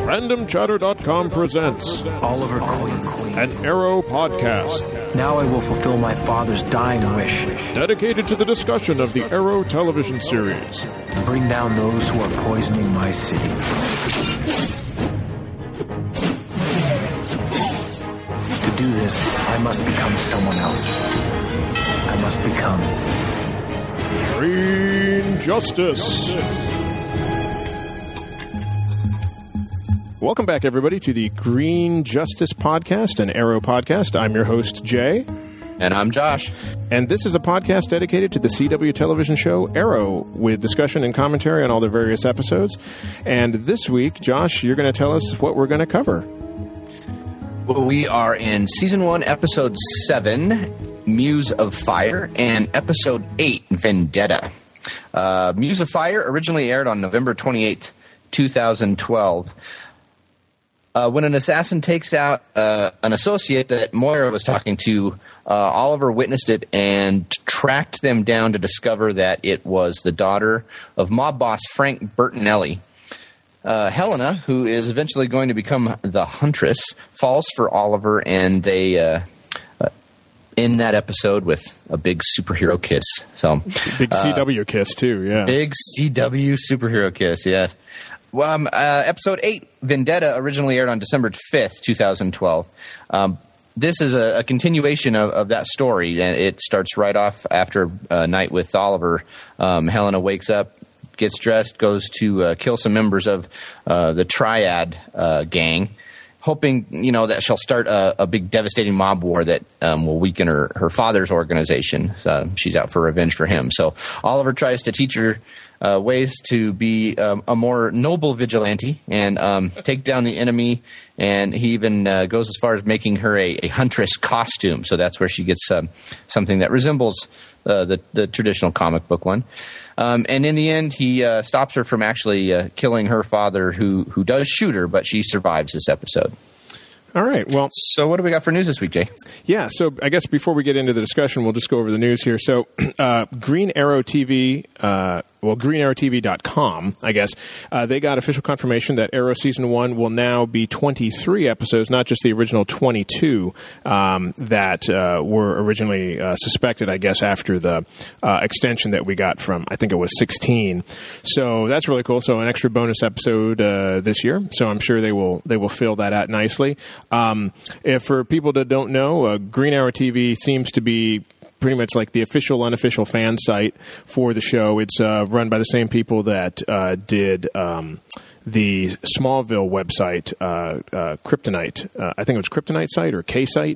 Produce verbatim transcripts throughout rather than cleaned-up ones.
Random Chatter dot com presents Oliver Queen, an Arrow podcast. Now I will fulfill my father's dying wish. Dedicated to the discussion of the Arrow television series. And bring down those who are poisoning my city. To do this, I must become someone else. I must become... Green Justice. Welcome back, everybody, to the Green Justice Podcast, an Arrow podcast. I'm your host, Jay. And I'm Josh. And this is a podcast dedicated to the C W television show Arrow, with discussion and commentary on all the various episodes. And this week, Josh, you're going to tell us what we're going to cover. Well, we are in Season one, Episode seven, Muse of Fire, and Episode eight, Vendetta. Uh, Muse of Fire originally aired on November twenty-eighth, twenty twelve. Uh, when an assassin takes out uh, an associate that Moira was talking to, uh, Oliver witnessed it and tracked them down to discover that it was the daughter of mob boss Frank Bertinelli. Uh, Helena, who is eventually going to become the Huntress, falls for Oliver, and they uh, uh, end that episode with a big superhero kiss. So Big uh, C W kiss, too, yeah. Big C W superhero kiss, yes. Well, um, uh, episode eight, Vendetta, originally aired on December fifth, twenty twelve. Um, this is a, a continuation of, of that story, and it starts right off after a night with Oliver. Um, Helena wakes up, gets dressed, goes to uh, kill some members of uh, the Triad uh, gang, hoping, you know, that she'll start a, a big devastating mob war that um, will weaken her, her father's organization. Uh, she's out for revenge for him. So Oliver tries to teach her uh, ways to be um, a more noble vigilante and um, take down the enemy. And he even uh, goes as far as making her a, a huntress costume. So that's where she gets um, something that resembles uh, the, the traditional comic book one. Um, and in the end, he uh, stops her from actually uh, killing her father, who who does shoot her, but she survives this episode. All right, well... So what do we got for news this week, Jay? Yeah, so I guess before we get into the discussion, we'll just go over the news here. So uh, Green Arrow T V, uh, well, green arrow t v dot com, I guess, uh, they got official confirmation that Arrow Season one will now be twenty-three episodes, not just the original twenty-two um, that uh, were originally uh, suspected, I guess, after the uh, extension that we got from, I think it was sixteen. So that's really cool. So an extra bonus episode uh, this year. So I'm sure they will they will fill that out nicely. Um, if for people that don't know, uh, Green Arrow T V seems to be pretty much like the official, unofficial fan site for the show. It's uh, run by the same people that uh, did um, the Smallville website, uh, uh, Kryptonite. Uh, I think it was Kryptonite site or K-site.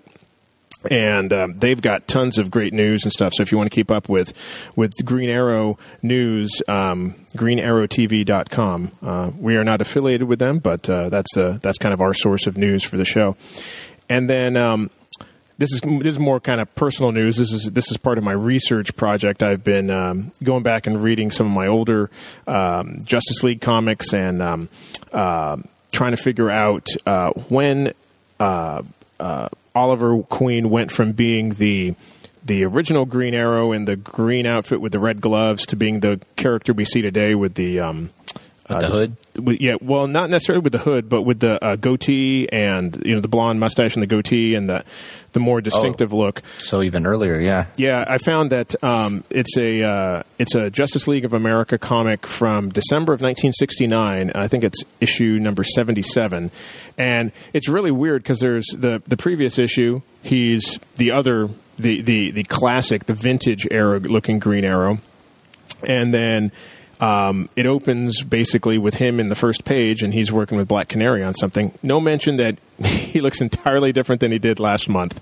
And um, they've got tons of great news and stuff. So if you want to keep up with with Green Arrow news, um, green arrow t v dot com. Uh, we are not affiliated with them, but uh, that's uh, that's kind of our source of news for the show. And then um, this is this is more kind of personal news. This is this is part of my research project. I've been um, going back and reading some of my older um, Justice League comics and um, uh, trying to figure out uh, when. Uh, uh, Oliver Queen went from being the the original Green Arrow in the green outfit with the red gloves to being the character we see today with the um, with uh, the hood. With, yeah, well, not necessarily with the hood, but with the uh, goatee and you know the blonde mustache and the goatee and the the more distinctive oh, look. So even earlier, yeah, yeah. I found that um, it's a uh, it's a Justice League of America comic from December of nineteen sixty-nine. I think it's issue number seventy-seven. And it's really weird because there's the, the previous issue. He's the other, the, the, the classic, the vintage era looking Green Arrow. And then um, it opens basically with him in the first page, and he's working with Black Canary on something. No mention that he looks entirely different than he did last month.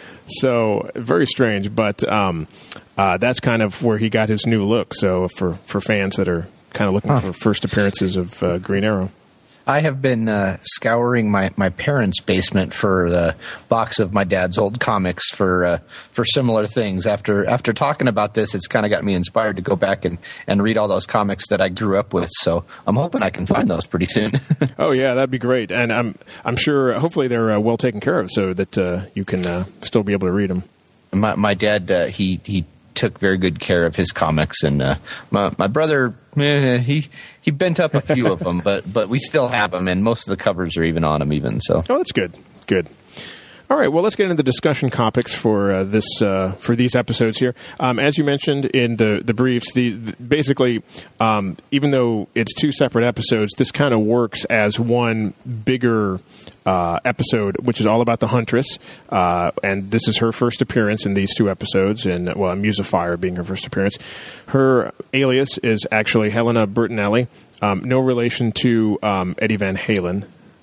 So very strange, but um, uh, that's kind of where he got his new look. So for, for fans that are kind of looking huh. for first appearances of uh, Green Arrow. I have been uh, scouring my, my parents' basement for the box of my dad's old comics for uh, for similar things. After after talking about this, it's kind of got me inspired to go back and, and read all those comics that I grew up with. So I'm hoping I can find those pretty soon. Oh yeah, that'd be great. And I'm I'm sure hopefully they're uh, well taken care of so that uh, you can uh, still be able to read them. My my dad uh, he he took very good care of his comics, and uh, my my brother eh, he he bent up a few of them, but but we still have them, and most of the covers are even on them, even so. Oh, that's good. Good. All right, well, let's get into the discussion topics for uh, this uh, for these episodes here. Um, as you mentioned in the the briefs, the, the basically, um, even though it's two separate episodes, this kind of works as one bigger uh, episode, which is all about the Huntress, uh, and this is her first appearance in these two episodes. And well, Muse of Fire being her first appearance. Her alias is actually Helena Bertinelli, um, no relation to um, Eddie Van Halen,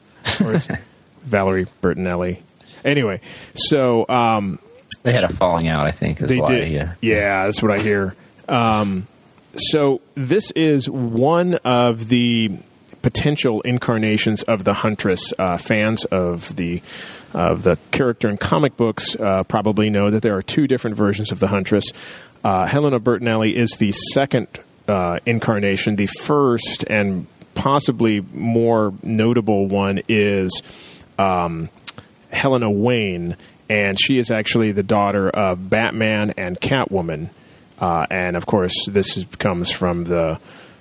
or it's Valerie Bertinelli. Anyway, so um, they had a falling out, I think. Is they why, did. Yeah. yeah, that's what I hear. Um, so this is one of the potential incarnations of the Huntress. Uh, fans of the of the character in comic books uh, probably know that there are two different versions of the Huntress. Uh, Helena Bertinelli is the second uh, incarnation. The first and possibly more notable one is Um, Helena Wayne, and she is actually the daughter of Batman and Catwoman. Uh, and, of course, this is, comes from the,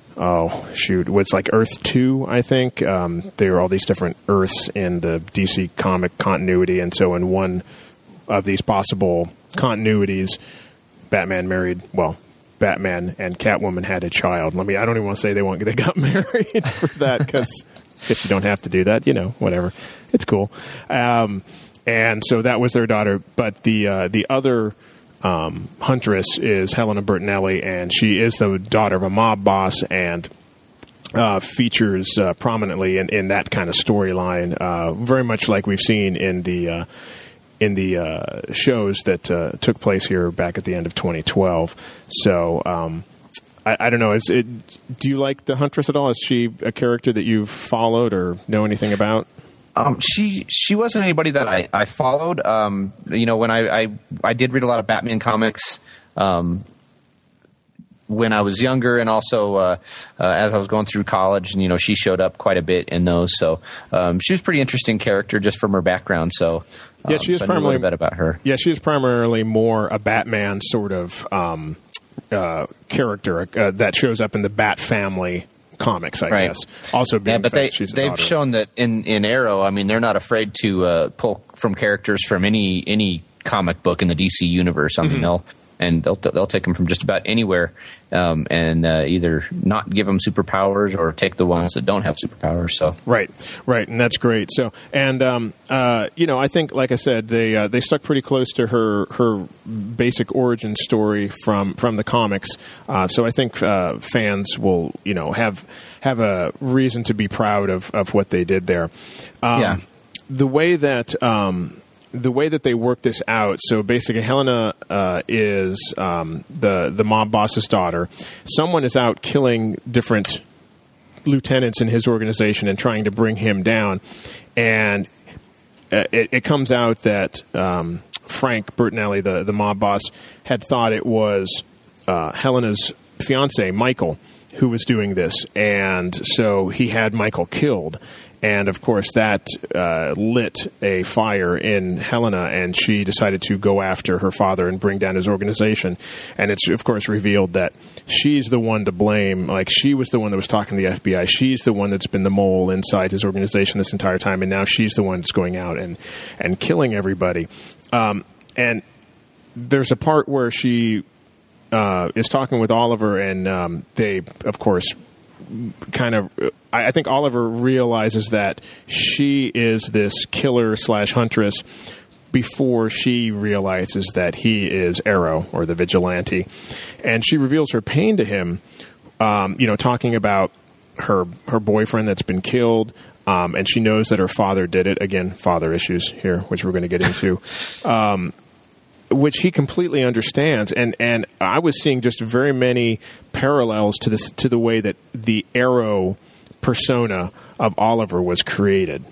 oh, shoot, what's like Earth two, I think. Um, there are all these different Earths in the D C comic continuity, and so in one of these possible continuities, Batman married, well, Batman and Catwoman had a child. Let me, I don't even want to say they, want, they got married for that, because I guess you don't have to do that, you know, whatever. It's cool. Um, and so that was their daughter. But the uh, the other um, Huntress is Helena Bertinelli, and she is the daughter of a mob boss and uh, features uh, prominently in, in that kind of storyline, uh, very much like we've seen in the uh, in the uh, shows that uh, took place here back at the end of twenty twelve. So um, I, I don't know. Is it? Do you like the Huntress at all? Is she a character that you've followed or know anything about? Um, she she wasn't anybody that I, I followed. Um, you know, when I, I I did read a lot of Batman comics um, when I was younger, and also uh, uh, as I was going through college, and you know, she showed up quite a bit in those. So um, she was a pretty interesting character just from her background. So um, yeah, she is so I knew primarily a little bit about her. Yeah, she is primarily more a Batman sort of um, uh, character uh, that shows up in the Bat family comics, I right. guess. Also, being yeah, but they, she's a they've daughter. shown that in, in Arrow, I mean, they're not afraid to uh, pull from characters from any any comic book in the D C universe. I mean, mm-hmm. they'll and they'll they'll take them from just about anywhere, um, and uh, either not give them superpowers or take the ones that don't have superpowers. So right, right, and that's great. So and um, uh, you know, I think, like I said, they uh, they stuck pretty close to her her basic origin story from from the comics. Uh, so I think uh, fans will you know have have a reason to be proud of, of what they did there. Um, yeah, the way that. Um, The way that they work this out, so basically Helena uh, is um, the the mob boss's daughter. Someone is out killing different lieutenants in his organization and trying to bring him down. And it, it comes out that um, Frank Bertinelli, the, the mob boss, had thought it was uh, Helena's fiancé, Michael, who was doing this. And so he had Michael killed. And, of course, that uh, lit a fire in Helena, and she decided to go after her father and bring down his organization. And it's, of course, revealed that she's the one to blame. Like, she was the one that was talking to the F B I. She's the one that's been the mole inside his organization this entire time, and now she's the one that's going out and, and killing everybody. Um, and there's a part where she uh, is talking with Oliver, and um, they, of course, kind of... I think Oliver realizes that she is this killer slash huntress before she realizes that he is Arrow, or the vigilante. And she reveals her pain to him, um, you know, talking about her her boyfriend that's been killed, um, and she knows that her father did it. Again, father issues here, which we're going to get into. Um, which he completely understands, and, and I was seeing just very many parallels to this to the way that the Arrow persona of Oliver was created.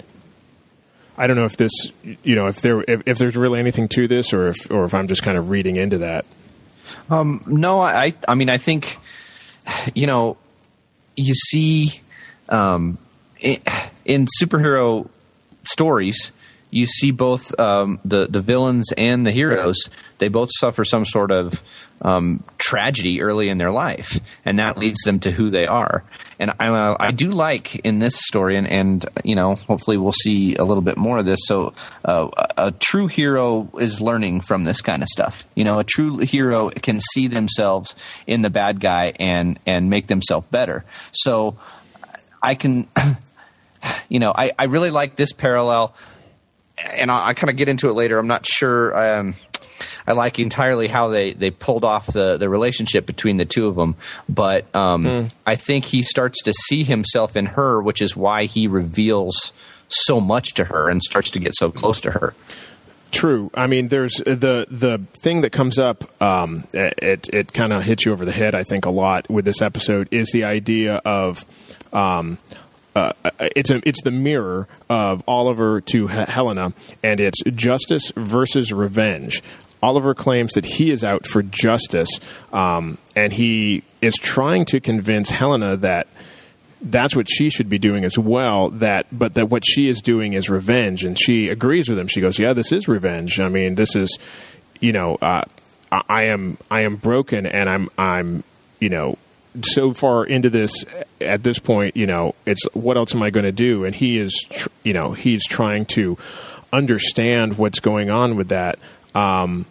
I don't know if this, you know, if there if, if there's really anything to this, or if or if I'm just kind of reading into that. Um, no, I I mean I think, you know, you see, um, in, in superhero stories, you see both um, the the villains and the heroes. They both suffer some sort of um, tragedy early in their life, and that leads them to who they are. And I, uh, I do like in this story, and, and you know, hopefully we'll see a little bit more of this. So uh, a, a true hero is learning from this kind of stuff. You know, a true hero can see themselves in the bad guy and and make themselves better. So I can, you know, I, I really like this parallel, and I, I kind of get into it later. I'm not sure. Um, I like entirely how they, they pulled off the, the relationship between the two of them. But um, mm. I think he starts to see himself in her, which is why he reveals so much to her and starts to get so close to her. True. I mean, there's the the thing that comes up, um, it, it kind of hits you over the head, I think, a lot with this episode, is the idea of um, uh, it's a, it's the mirror of Oliver to H- Helena, and it's justice versus revenge. Oliver claims that he is out for justice, um, and he is trying to convince Helena that that's what she should be doing as well, that but that what she is doing is revenge, and she agrees with him. She goes, yeah, this is revenge. I mean, this is, you know, uh, I, I am I am broken, and I'm I'm you know, so far into this at this point, you know, it's what else am I going to do? And he is, tr- you know, he's trying to understand what's going on with that. Um,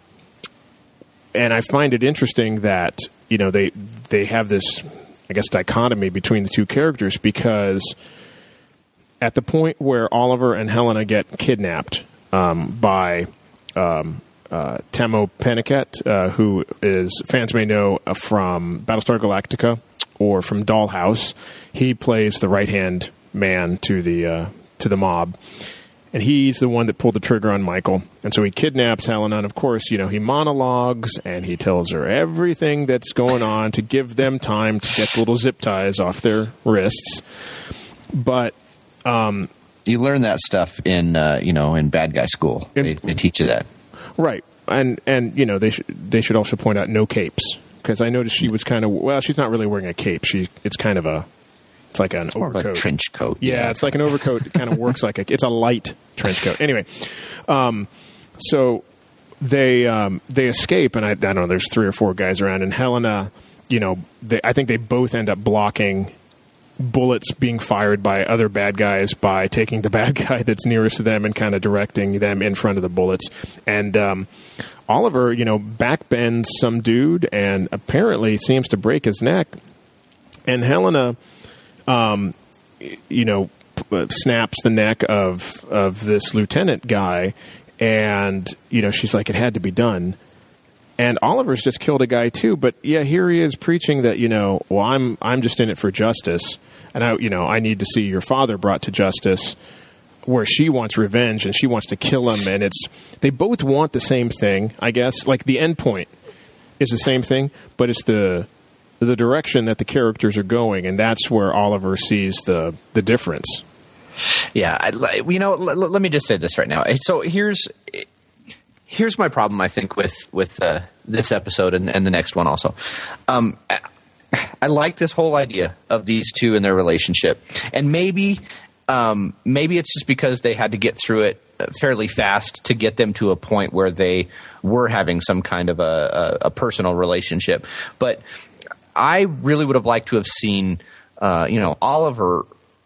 and I find it interesting that, you know, they they have this, I guess, dichotomy between the two characters, because at the point where Oliver and Helena get kidnapped um, by um, uh, Tamo Penniket, uh, who is, fans may know from Battlestar Galactica or from Dollhouse, he plays the right-hand man to the uh, to the mob. And he's the one that pulled the trigger on Michael. And so he kidnaps Helena. And, of course, you know, he monologues and he tells her everything that's going on to give them time to get the little zip ties off their wrists. But um, you learn that stuff in, uh, you know, in bad guy school. In, they, they teach you that. Right. And, and you know, they, sh- they should also point out no capes. Because I noticed she was kind of, well, she's not really wearing a cape. She It's kind of a... It's like an it's overcoat. More of a trench coat. Yeah, yeah, it's like an overcoat. It kind of works like a... It's a light trench coat. Anyway, um, so they um, they escape, and I, I don't know, there's three or four guys around, and Helena, you know, they, I think they both end up blocking bullets being fired by other bad guys by taking the bad guy that's nearest to them and kind of directing them in front of the bullets. And um, Oliver, you know, backbends some dude and apparently seems to break his neck. And Helena... Um, you know, p- snaps the neck of of this lieutenant guy, and you know, she's like, it had to be done. And Oliver's just killed a guy too, but yeah, here he is preaching that, you know, well, I'm I'm just in it for justice, and I, you know, I need to see your father brought to justice. Where she wants revenge and she wants to kill him, and it's they both want the same thing, I guess. Like the end point is the same thing, but it's the the direction that the characters are going, and that's where Oliver sees the the difference. Yeah, I, you know, l- let me just say this right now. So here's here's my problem, I think, with with uh, this episode and, and the next one also. Um, I, I like this whole idea of these two and their relationship, and maybe um, maybe it's just because they had to get through it fairly fast to get them to a point where they were having some kind of a, a, a personal relationship, but I really would have liked to have seen, uh, you know, Oliver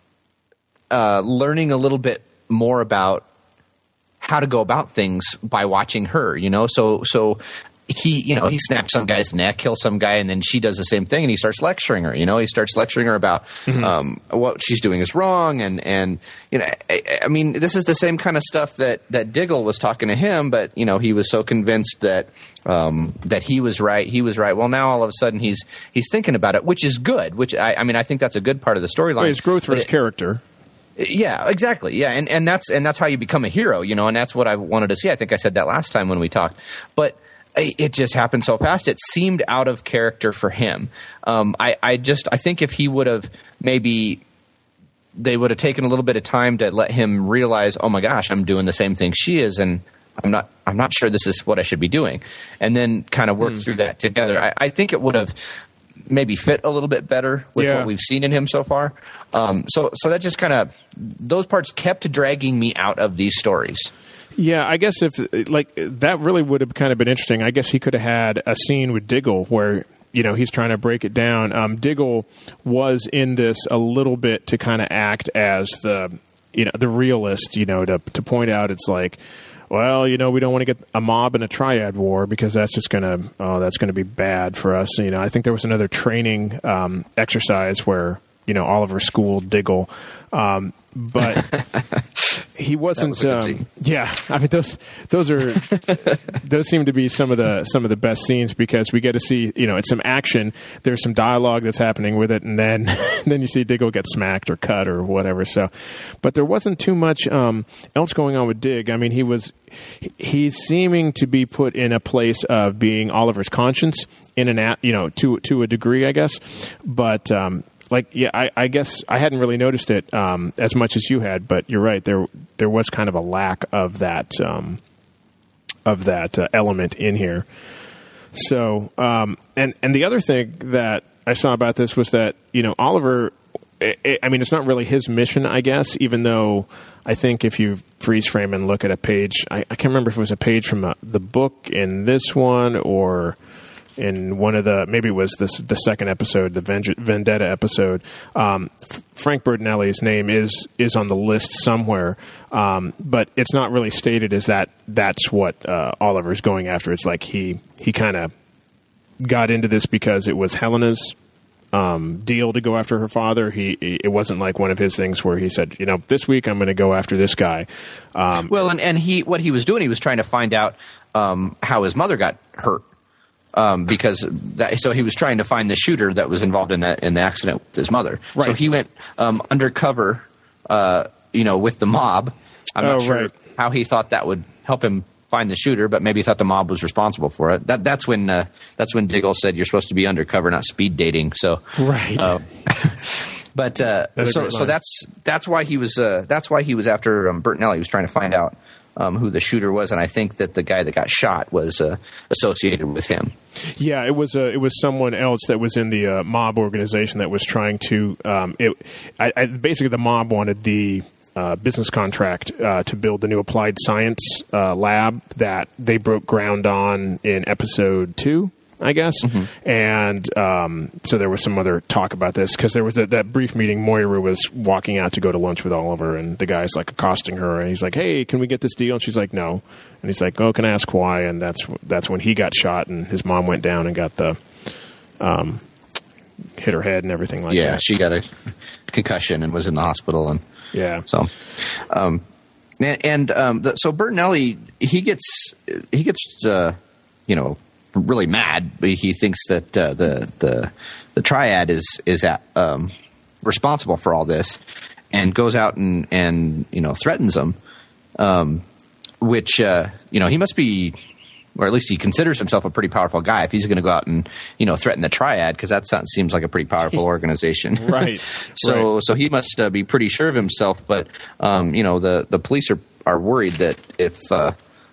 uh, learning a little bit more about how to go about things by watching her, you know. So, so he, you know, he snaps some guy's neck, kills some guy, and then she does the same thing, and he starts lecturing her. You know, he starts lecturing her about mm-hmm. um, what she's doing is wrong, and and you know, I, I mean, this is the same kind of stuff that that Diggle was talking to him, but you know, he was so convinced that um, that he was right, he was right. Well, now all of a sudden he's he's thinking about it, which is good. Which I, I mean, I think that's a good part of the storyline. Well, his growth for his it, character. Yeah, exactly. Yeah, and and that's and that's how you become a hero, you know, and that's what I wanted to see. I think I said that last time when we talked, but it just happened so fast. It seemed out of character for him. Um, I, I just, I think if he would have maybe, they would have taken a little bit of time to let him realize, oh my gosh, I'm doing the same thing she is, and I'm not, I'm not sure this is what I should be doing, and then kind of work mm. through that together. I, I think it would have maybe fit a little bit better with Yeah. what we've seen in him so far. Um, so so that just kind of those parts kept dragging me out of these stories. Yeah, I guess if like that really would have kind of been interesting. I guess he could have had a scene with Diggle where, you know, he's trying to break it down. Um, Diggle was in this a little bit to kind of act as the, you know, the realist, you know, to to point out it's like, well, you know, we don't want to get a mob in a triad war because that's just going to, oh, that's going to be bad for us. You know, I think there was another training um, exercise where, you know, Oliver schooled Diggle. Um, but he wasn't. That was a good um, scene. yeah, I mean those those are those seem to be some of the some of the best scenes because we get to see, you know, it's some action. There's some dialogue that's happening with it, and then then you see Diggle get smacked or cut or whatever. So, but there wasn't too much um, else going on with Dig. I mean, he was he's seeming to be put in a place of being Oliver's conscience in an at you know to to a degree, I guess, but. Um, Like, yeah, I, I guess I hadn't really noticed it um, as much as you had, but you're right. There, there was kind of a lack of that, um, of that uh, element in here. So, um, and and the other thing that I saw about this was that, you know, Oliver. It, it, I mean, it's not really his mission, I guess. Even though I think if you freeze frame and look at a page, I, I can't remember if it was a page from a, the book in this one or. In one of the, maybe it was this, the second episode, the Venge- Vendetta episode, um, F- Frank Bertinelli's name is is on the list somewhere, um, but it's not really stated as that that's what uh, Oliver's going after. It's like he he kind of got into this because it was Helena's um, deal to go after her father. He it wasn't like one of his things where he said, you know, this week I'm going to go after this guy. Um, Well, and, and he what he was doing, he was trying to find out um, how his mother got hurt. Um, because that, so he was trying to find the shooter that was involved in that in the accident with his mother. Right. So he went um, undercover, uh, you know, with the mob. I'm not Oh, sure right. how he thought that would help him find the shooter, but maybe he thought the mob was responsible for it. That that's when uh, that's when Diggle said you're supposed to be undercover, not speed dating. So Right. Uh, but uh, That's a so great so line. that's that's why he was uh, that's why he was after um, Bertinelli. He was trying to find out. Um, who the shooter was, and I think that the guy that got shot was uh, associated with him. Yeah, it was uh, it was someone else that was in the uh, mob organization that was trying to. Um, it, I, I, basically, the mob wanted the uh, business contract uh, to build the new applied science uh, lab that they broke ground on in episode two, I guess. Mm-hmm. And um, so there was some other talk about this because there was a, that brief meeting. Moira was walking out to go to lunch with Oliver, and the guy's like accosting her, and he's like, "Hey, can we get this deal?" And she's like, "No." And he's like, "Oh, can I ask why?" And that's that's when he got shot, and his mom went down and got the um, hit her head and everything like Yeah, that. she got a concussion and was in the hospital, and Yeah. so. Um, and and um, the, so Bertinelli, he gets he gets uh, you know. really mad. He thinks that uh, the the the triad is is at, um, responsible for all this, and goes out and and you know threatens them. Um, which uh, you know he must be, or at least he considers himself a pretty powerful guy if he's going to go out and you know threaten the triad, because that sounds, seems like a pretty powerful organization. Right. so Right. so he must uh, be pretty sure of himself. But um, you know the the police are are worried that if uh,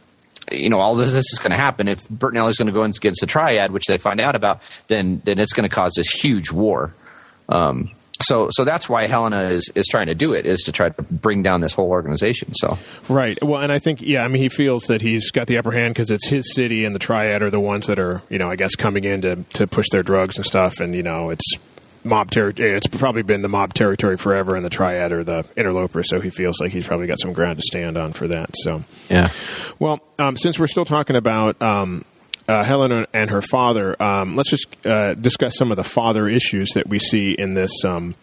you know, all this, this is going to happen. If Bertinelli is going to go against the triad, which they find out about, then then it's going to cause this huge war. Um, so so that's why Helena is, is trying to do it, is to try to bring down this whole organization. So Right. Well, and I think, yeah, I mean, he feels that he's got the upper hand because it's his city, and the triad are the ones that are, you know, I guess coming in to, to push their drugs and stuff. And, you know, it's mob territory. It's probably been the mob territory forever, and the triad are the interlopers. So he feels like he's probably got some ground to stand on for that. So, yeah. well, um, since we're still talking about um, uh, Helena and her father, um, let's just uh, discuss some of the father issues that we see in this um,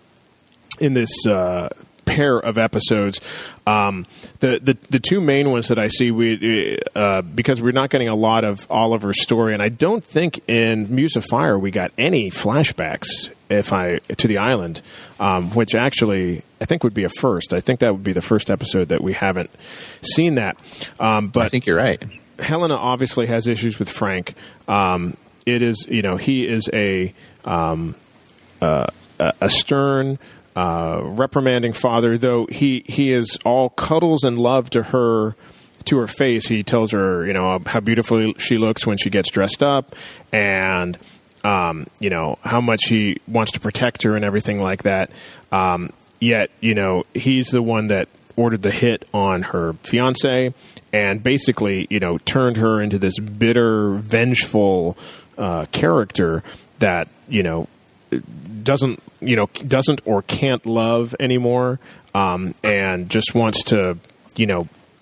in this uh, pair of episodes. Um, the, the the two main ones that I see, we uh, because we're not getting a lot of Oliver's story, and I don't think in Muse of Fire we got any flashbacks if I to the island, um, which actually I think would be a first. I think that would be the first episode that we haven't seen that. Um, but I think you're right. Helena obviously has issues with Frank. Um, it is, you know, he is a um, uh, a stern, uh, reprimanding father. Though he he is all cuddles and love to her, to her face. He tells her, you know, how beautiful she looks when she gets dressed up, and um, you know, how much he wants to protect her and everything like that. Um, yet, you know, he's the one that ordered the hit on her fiance and basically, you know, turned her into this bitter, vengeful uh, character that, you know, doesn't, you know, doesn't or can't love anymore, um, and just wants to, you know,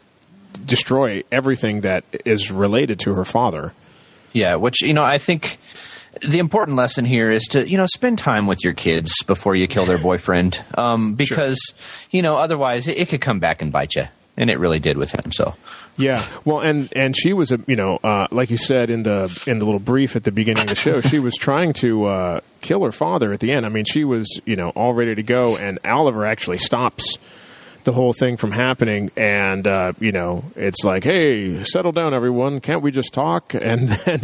destroy everything that is related to her father. Yeah, which, you know, I think the important lesson here is to, you know, spend time with your kids before you kill their boyfriend, um, because, sure. you know, otherwise it, it could come back and bite you, and it really did with him. So, yeah, well, and and she was a, you know, uh, like you said in the in the little brief at the beginning of the show, she was trying to uh, kill her father at the end. I mean, she was, you know, all ready to go, and Oliver actually stops the whole thing from happening, and uh, you know, it's like, hey, settle down, everyone. Can't we just talk? And then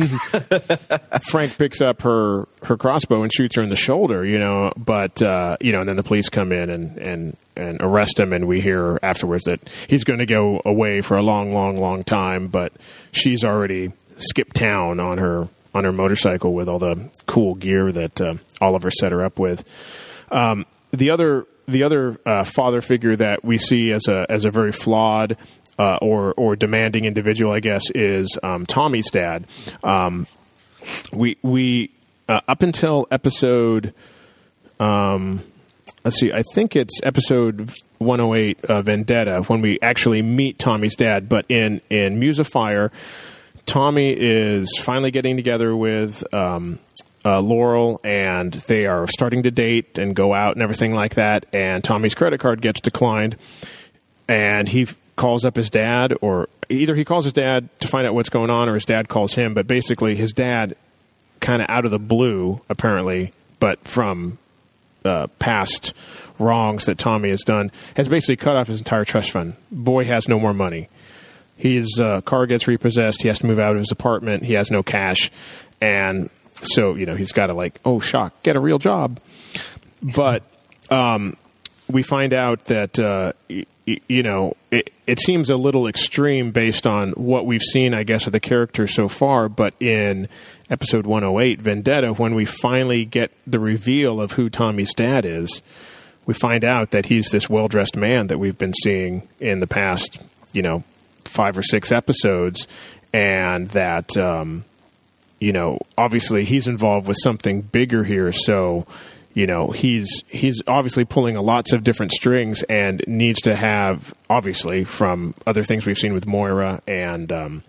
Frank picks up her her crossbow and shoots her in the shoulder. You know, but uh, you know, and then the police come in and and and arrest him, and we hear afterwards that he's going to go away for a long, long, long time. But she's already skipped town on her on her motorcycle with all the cool gear that uh, Oliver set her up with. Um, the other. The other uh, father figure that we see as a as a very flawed uh, or or demanding individual, I guess, is um, Tommy's dad. Um, we we uh, up until episode, um, let's see, I think it's episode one oh eight, uh, Vendetta, when we actually meet Tommy's dad. But in in Muse of Fire, Tommy is finally getting together with Um, Uh, Laurel, and they are starting to date and go out and everything like that, and Tommy's credit card gets declined, and he f- calls up his dad, or either he calls his dad to find out what's going on, or his dad calls him, but basically his dad, kind of out of the blue, apparently, but from uh, past wrongs that Tommy has done, has basically cut off his entire trust fund. Boy has no more money. His uh, car gets repossessed, he has to move out of his apartment, he has no cash, and so, you know, he's got to, like, oh, shock, get a real job. But um, we find out that, uh, y- y- you know, it, it seems a little extreme based on what we've seen, I guess, of the character so far. But in episode one oh eight, Vendetta, when we finally get the reveal of who Tommy's dad is, we find out that he's this well-dressed man that we've been seeing in the past, you know, five or six episodes, and that... Um, You know, obviously he's involved with something bigger here, so you know he's he's obviously pulling a lots of different strings and needs to have, obviously, from other things we've seen with Moira and um,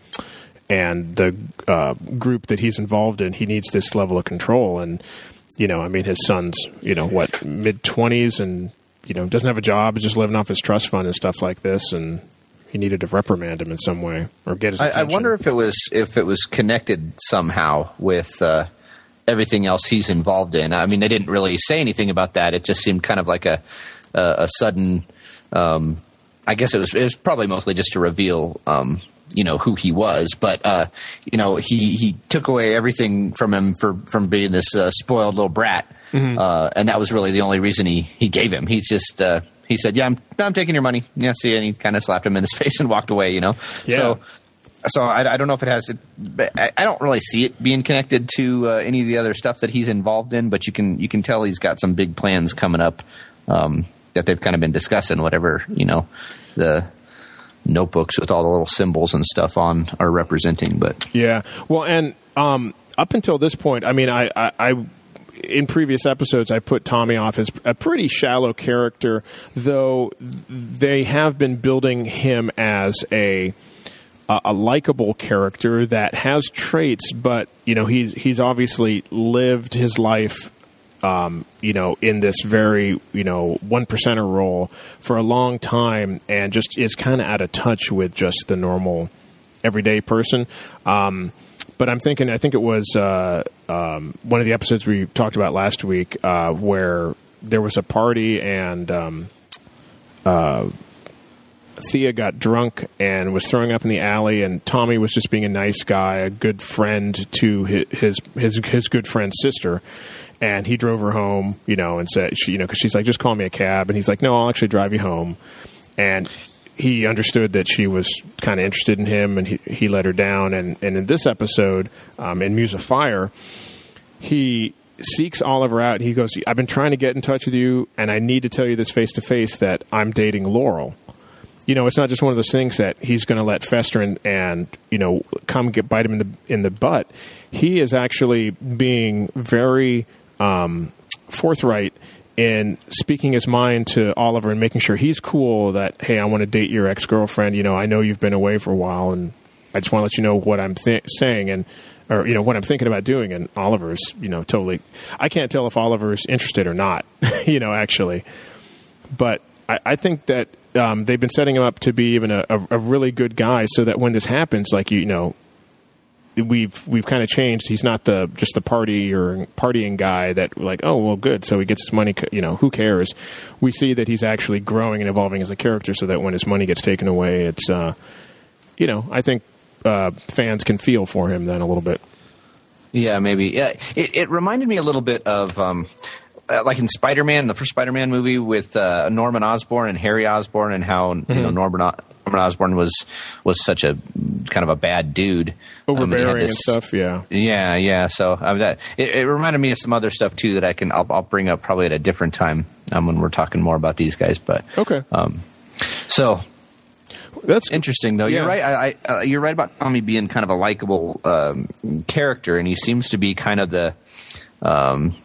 and the uh, group that he's involved in, he needs this level of control. And you know, I mean, his son's you know what mid twenties, and you know doesn't have a job, just living off his trust fund and stuff like this, and he needed to reprimand him in some way or get his attention. I, I wonder if it was if it was connected somehow with uh, everything else he's involved in. I mean, they didn't really say anything about that. It just seemed kind of like a a, a sudden. Um, I guess it was it was probably mostly just to reveal, um, you know, who he was. But uh, you know, he, he took away everything from him for from being this uh, spoiled little brat, mm-hmm. uh, and that was really the only reason he, he gave him. He's just. Uh, He said, yeah, I'm, I'm taking your money. Yeah, see, and he kind of slapped him in his face and walked away, you know? Yeah. So, so I, I don't know if it has to, I, I don't really see it being connected to uh, any of the other stuff that he's involved in, but you can you can tell he's got some big plans coming up um, that they've kind of been discussing, whatever, you know, the notebooks with all the little symbols and stuff on are representing. But yeah, well, and um, up until this point, I mean, I... I, I in previous episodes, I put Tommy off as a pretty shallow character, though they have been building him as a a, a likable character that has traits, but you know he's he's obviously lived his life, um, you know, in this very you know one percenter role for a long time, and just is kind of out of touch with just the normal everyday person. Um, But I'm thinking, I think it was uh, um, one of the episodes we talked about last week uh, where there was a party and um, uh, Thea got drunk and was throwing up in the alley, and Tommy was just being a nice guy, a good friend to his his his, his good friend's sister. And he drove her home, you know, and said, she, you know, because she's like, just call me a cab. And he's like, no, I'll actually drive you home. And he understood that she was kind of interested in him, and he, he let her down. And, and in this episode, um, in Muse of Fire, he seeks Oliver out. He goes, I've been trying to get in touch with you, and I need to tell you this face-to-face that I'm dating Laurel. You know, it's not just one of those things that he's going to let fester and, and, you know, come get bite him in the in the butt. He is actually being very um, forthright in speaking his mind to Oliver and making sure he's cool that, hey, I want to date your ex-girlfriend. You know, I know you've been away for a while, and I just want to let you know what I'm th- saying and, or, you know, what I'm thinking about doing. And Oliver's, you know, totally, I can't tell if Oliver's interested or not, you know, actually. But I, I think that um, they've been setting him up to be even a, a, a really good guy so that when this happens, like, you know, we've we've kind of changed. He's not the just the party or partying guy that like, oh, well, good. So he gets his money, you know, who cares? We see that he's actually growing and evolving as a character so that when his money gets taken away, it's, uh, you know, I think uh, fans can feel for him then a little bit. Yeah, maybe. Yeah, it, it reminded me a little bit of, um, uh, like in Spider-Man, the first Spider-Man movie with uh, Norman Osborn and Harry Osborn, and how mm-hmm. you know Norman, o- Norman Osborn was was such a kind of a bad dude, overbearing um, and, and stuff. Yeah, yeah, yeah. So uh, that it, it reminded me of some other stuff too that I can I'll, I'll bring up probably at a different time um, when we're talking more about these guys. But okay, um, so. That's interesting, though. Yeah. You're right. I, I, uh, you're right about Tommy being kind of a likable um, character, and he seems to be kind of the, um,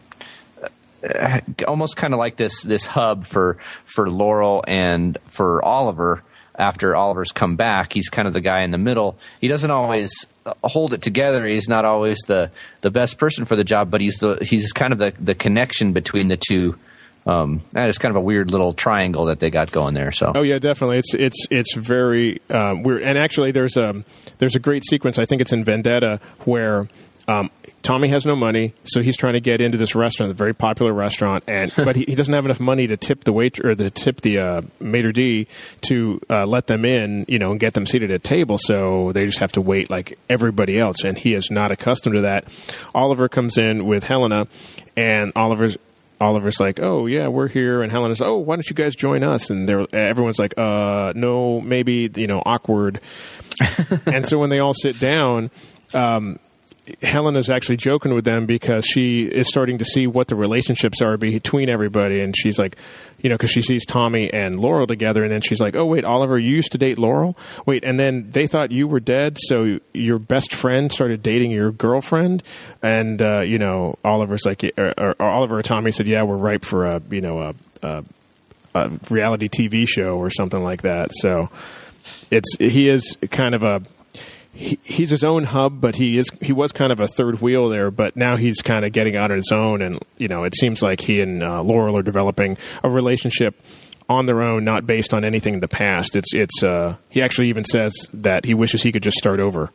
uh, almost kind of like this this hub for for Laurel and for Oliver. After Oliver's come back, he's kind of the guy in the middle. He doesn't always hold it together. He's not always the, the best person for the job, but he's the he's kind of the, the connection between the two. Um, and it's kind of a weird little triangle that they got going there. So, oh yeah, definitely. It's it's it's very um, weird. And actually, there's a there's a great sequence. I think it's in Vendetta where um, Tommy has no money, so he's trying to get into this restaurant, a very popular restaurant, and but he, he doesn't have enough money to tip the wait or to tip the uh, maitre d' to uh, let them in, you know, and get them seated at table. So they just have to wait like everybody else, and he is not accustomed to that. Oliver comes in with Helena, and Oliver's. Oliver's like, oh, yeah, we're here. And Helena's, oh, why don't you guys join us? And they're, everyone's like, uh, no, maybe, you know, awkward. And so when they all sit down, um, Helena's actually joking with them because she is starting to see what the relationships are between everybody. And she's like, you know, because she sees Tommy and Laurel together. And then she's like, oh, wait, Oliver, you used to date Laurel? Wait, and then they thought you were dead, so your best friend started dating your girlfriend? And, uh, you know, Oliver's like, or, or, or Oliver or Tommy said, yeah, we're ripe for a, you know, a, a, a reality T V show or something like that. So it's he is kind of a, He, he's his own hub, but he is he was kind of a third wheel there. But now he's kind of getting out on his own, and you know, it seems like he and uh, Laurel are developing a relationship on their own, not based on anything in the past. It's it's uh, he actually even says that he wishes he could just start over.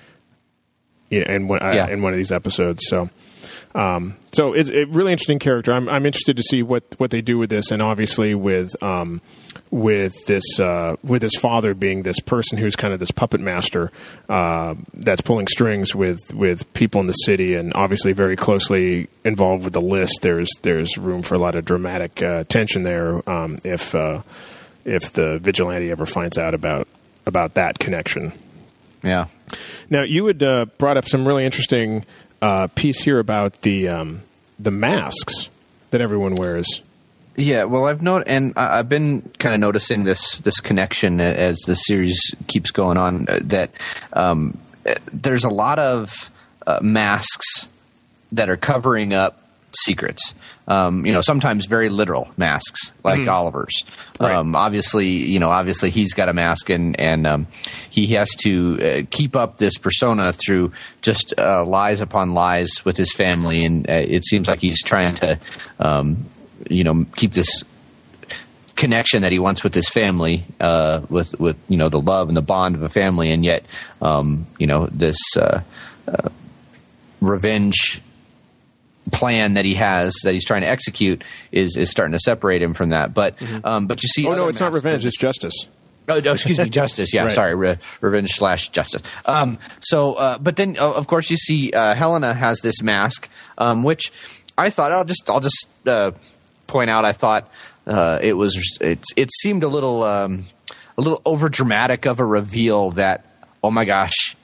Yeah, in one, uh, yeah. in one of these episodes. So, um, so it's a really interesting character. I'm I'm interested to see what, what they do with this, and obviously with um, with this uh, with his father being this person who's kind of this puppet master uh, that's pulling strings with, with people in the city, and obviously very closely involved with the list. There's there's room for a lot of dramatic uh, tension there um, if uh, if the vigilante ever finds out about about that connection. Yeah. Now, you had uh, brought up some really interesting uh, piece here about the um, the masks that everyone wears. Yeah, well, I've noted, and I've been kind of noticing this this connection as the series keeps going on. Uh, that um, there's a lot of uh, masks that are covering up secrets. Um, you know, sometimes very literal masks, like mm-hmm. Oliver's. Right. Um, obviously, you know, obviously he's got a mask, and and um, he has to uh, keep up this persona through just uh, lies upon lies with his family, and uh, it seems like he's trying to, um, you know, keep this connection that he wants with his family, uh, with with you know the love and the bond of a family, and yet, um, you know, this uh, uh, revenge plan that he has that he's trying to execute is is starting to separate him from that. But mm-hmm. um, but you see, oh no, it's not revenge; it's justice. Oh, no, excuse me, justice. Yeah, right. sorry, re- revenge slash justice. Um, so, uh, but then uh, of course you see uh, Helena has this mask, um, which I thought I'll just I'll just uh, point out. I thought uh, it was it it seemed a little um, a little over dramatic of a reveal that, oh my gosh,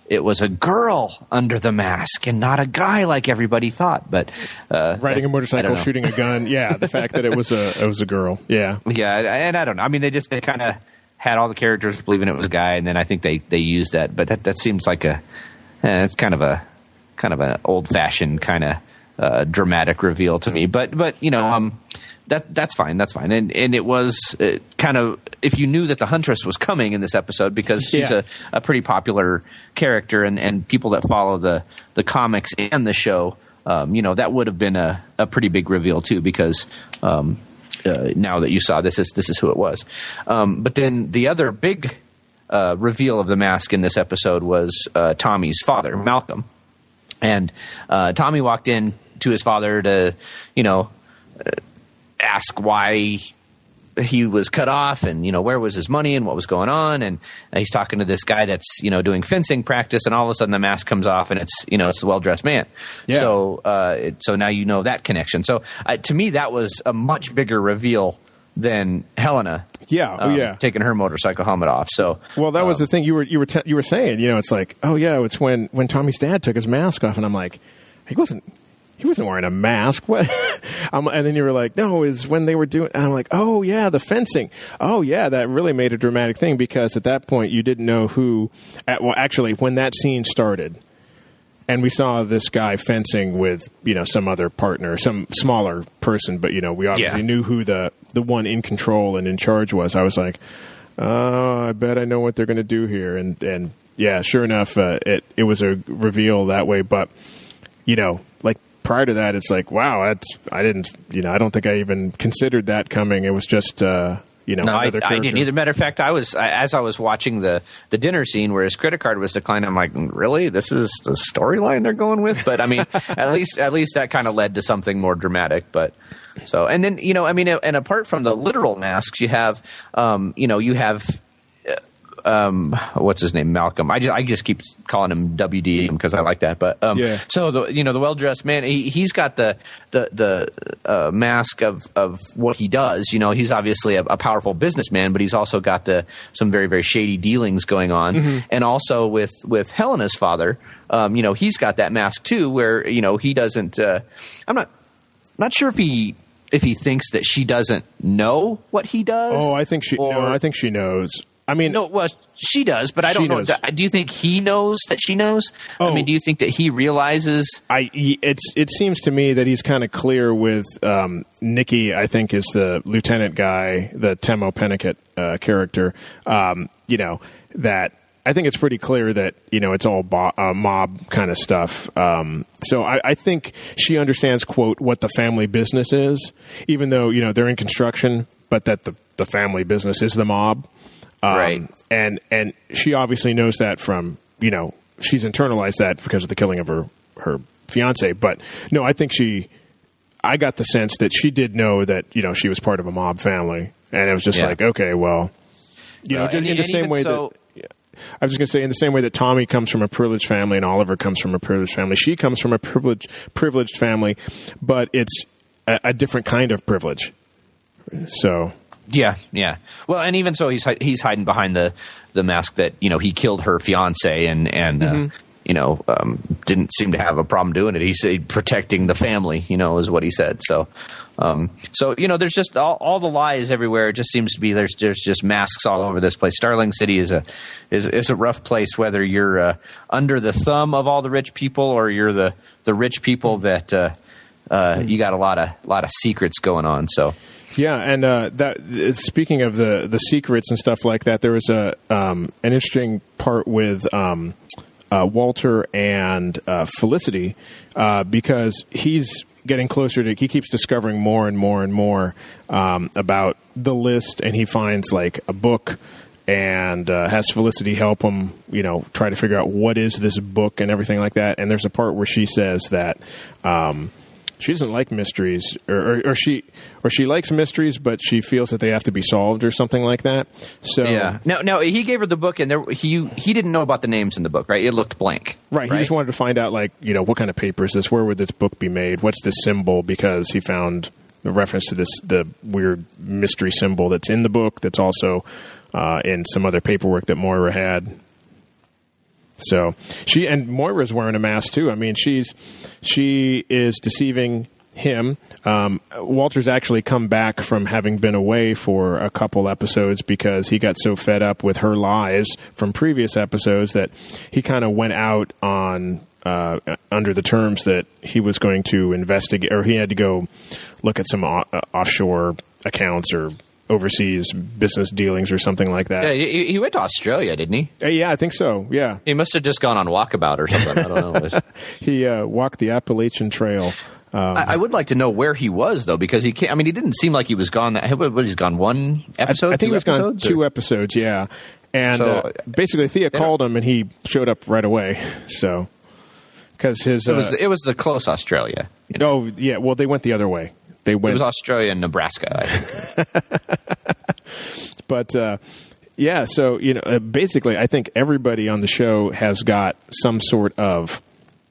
it was a girl under the mask and not a guy like everybody thought. But uh, riding a motorcycle, know. shooting a gun. Yeah, the fact that it was a it was a girl. Yeah, yeah, and I don't know. I mean, they just they kind of had all the characters believing it was a guy, and then I think they, they used that. But that that seems like a eh, it's kind of a kind of an old fashioned kind of uh, dramatic reveal to me. But but you know um. That that's fine. That's fine. And and it was uh, kind of, if you knew that the Huntress was coming in this episode, because she's yeah. a, a pretty popular character, and, and people that follow the, the comics and the show, um, you know, that would have been a, a pretty big reveal too, because um, uh, now that you saw this is this is who it was. Um, but then the other big uh, reveal of the mask in this episode was uh, Tommy's father, Malcolm, and uh, Tommy walked in to his father to, you know. Uh, ask why he was cut off, and you know, where was his money and what was going on, and he's talking to this guy that's, you know, doing fencing practice, and all of a sudden the mask comes off and it's, you know, it's the well-dressed man. Yeah. So uh it, so now you know that connection. So uh, to me that was a much bigger reveal than Helena yeah um, oh, yeah taking her motorcycle helmet off. So well, that was um, the thing you were you were te- you were saying, you know, it's like, oh yeah, it's when when Tommy's dad took his mask off, and I'm like, he wasn't He wasn't wearing a mask. What? um, and then you were like, no, is when they were doing. And I'm like, oh yeah, the fencing. Oh yeah, that really made a dramatic thing, because at that point you didn't know who. At, well, actually, when that scene started, and we saw this guy fencing with, you know, some other partner, some smaller person, but you know, we obviously Yeah. knew who the the one in control and in charge was. I was like, oh, I bet I know what they're going to do here. And and yeah, sure enough, uh, it it was a reveal that way. But you know, like. Prior to that, it's like, wow, that's, I didn't, you know, I don't think I even considered that coming. It was just, uh, you know, no, I, another I character. didn't either. Matter of fact, I was I, as I was watching the, the dinner scene where his credit card was declined, I'm like, really? This is the storyline they're going with? But I mean, at least at least that kind of led to something more dramatic. But so, and then, you know, I mean, and apart from the literal masks, you have, um, you know, you have. Um, what's his name? Malcolm. I just I just keep calling him W D M because I like that. But um, yeah. So the you know the well dressed man, he, he's got the the the uh, mask of, of what he does. You know, he's obviously a, a powerful businessman, but he's also got the some very very shady dealings going on. Mm-hmm. And also with with Helena's father, um, you know, he's got that mask too, where you know he doesn't. Uh, I'm not not sure if he. If he thinks that she doesn't know what he does. Oh, I think she. or, no, I think she knows. I mean, no, well, she does, but I don't she know. knows. Do you think he knows that she knows? Oh. I mean, do you think that he realizes? I it's it seems to me that he's kind of clear with um, Nikki. I think is the lieutenant guy, the Temo Pennicott uh, character. Um, you know that. I think it's pretty clear that, you know, it's all bo- uh, mob kind of stuff. Um, so I, I think she understands, quote, what the family business is, even though, you know, they're in construction, but that the, the family business is the mob. Um, Right. And, and she obviously knows that from, you know, she's internalized that because of the killing of her, her fiance. But no, I think she, I got the sense that she did know that, you know, she was part of a mob family. And it was just Yeah. like, okay, well, you know, Uh, and- in the and same even way so- that... I was just going to say, in the same way that Tommy comes from a privileged family and Oliver comes from a privileged family, she comes from a privileged privileged family, but it's a, a different kind of privilege. So, Yeah, yeah. Well, and even so, he's hi- he's hiding behind the, the mask that, you know, he killed her fiance and and Mm-hmm. uh, you know um, didn't seem to have a problem doing it. He said protecting the family, you know, is what he said. So, um, so you know, there's just all, all the lies everywhere. It just seems to be there's there's just masks all over this place. Starling City is a is is a rough place, whether you're uh, under the thumb of all the rich people or you're the the rich people that uh, uh, you got a lot of lot of secrets going on. So. yeah, and uh, that speaking of the, the secrets and stuff like that, there was a um, an interesting part with um, uh, Walter and uh, Felicity uh, because he's getting closer to, he keeps discovering more and more and more um, about the list, and he finds like a book and uh, has Felicity help him, you know, try to figure out what is this book and everything like that. And there's a part where she says that um, she doesn't like mysteries, or, or, or she or she likes mysteries, but she feels that they have to be solved or something like that. So Yeah. Now, now he gave her the book, and there, he he didn't know about the names in the book, right? It looked blank. Right, he just wanted to find out, like, you know, what kind of paper is this? Where would this book be made? What's this symbol? Because he found a reference to this the weird mystery symbol that's in the book that's also uh, in some other paperwork that Moira had. So she and Moira's wearing a mask too. I mean, she's she is deceiving him. Um, Walter's actually come back from having been away for a couple episodes because he got so fed up with her lies from previous episodes that he kind of went out on uh, under the terms that he was going to investigate, or he had to go look at some o- uh, offshore accounts or overseas business dealings or something like that. Yeah, he, he went to Australia, didn't he? Uh, yeah, I think so. Yeah, he must have just gone on walkabout or something. I don't know. he uh, walked the Appalachian Trail. Um, I, I would like to know where he was, though, because he can't, I mean, he didn't seem like he was gone. That, what, he's gone one episode? I, I think he was gone two or? episodes, yeah. And so, uh, basically, Thea called him, and he showed up right away. So, because his it was uh, it was the close Australia. You know? Oh yeah, well they went the other way. They went. It was Australia and Nebraska, I think. But uh, yeah, so you know, uh, basically, I think everybody on the show has got some sort of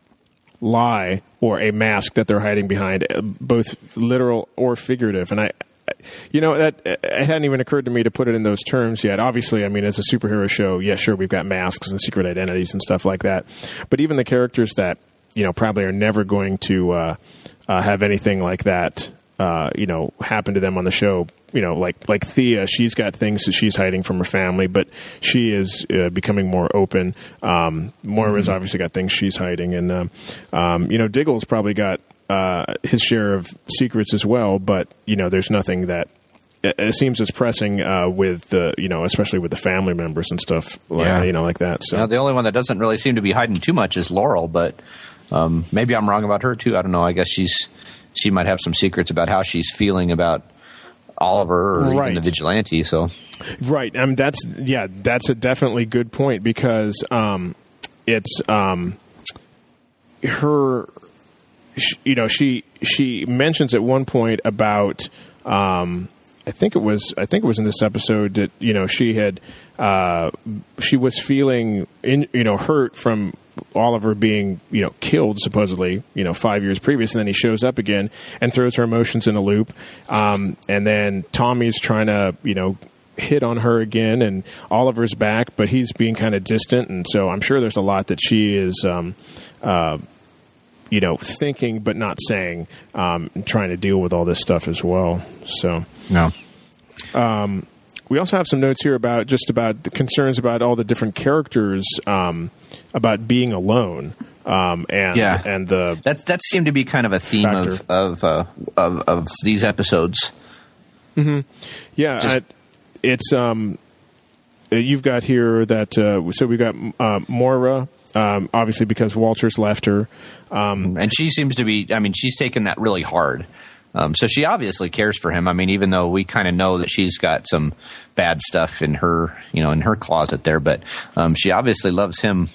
lie or a mask that they're hiding behind, both literal or figurative. And I, you know, that it hadn't even occurred to me to put it in those terms yet. Obviously, I mean, as a superhero show, yeah, sure, we've got masks and secret identities and stuff like that. But even the characters that, you know, probably are never going to uh, uh, have anything like that, uh, you know, happen to them on the show. You know, like like Thea, she's got things that she's hiding from her family, but she is uh, becoming more open. Um, Moira's mm-hmm. obviously got things she's hiding, and um, um, you know, Diggle's probably got uh, his share of secrets as well. But you know, there's nothing that it, it seems as pressing uh, with the you know, especially with the family members and stuff, like, yeah. you know, like that. So now, the only one that doesn't really seem to be hiding too much is Laurel, but um, maybe I'm wrong about her too. I don't know. I guess she's she might have some secrets about how she's feeling about Oliver or right. even the vigilante. So, right. I mean, that's yeah, that's a definitely good point because um, it's um, her. You know, she she mentions at one point about. Um, I think it was. I think it was in this episode that you know she had. Uh, she was feeling in you know hurt from Oliver being, you know, killed supposedly, you know, five years previous, and then he shows up again and throws her emotions in a loop. Um, and then Tommy's trying to, you know, hit on her again, and Oliver's back, but he's being kind of distant. And so I'm sure there's a lot that she is, um, uh, you know, thinking but not saying, um, and trying to deal with all this stuff as well. So, no. Um, we also have some notes here about just about the concerns about all the different characters, um, about being alone, um, and yeah. and the that that seemed to be kind of a theme factor. of of, uh, of of these episodes. Mm-hmm. Yeah, just, I, it's um, you've got here that uh, so we've got uh, Moira, um, obviously because Walter's left her, um, and she seems to be. I mean, she's taken that really hard. Um, so she obviously cares for him. I mean, even though we kind of know that she's got some bad stuff in her, you know, in her closet there, but um, she obviously loves him.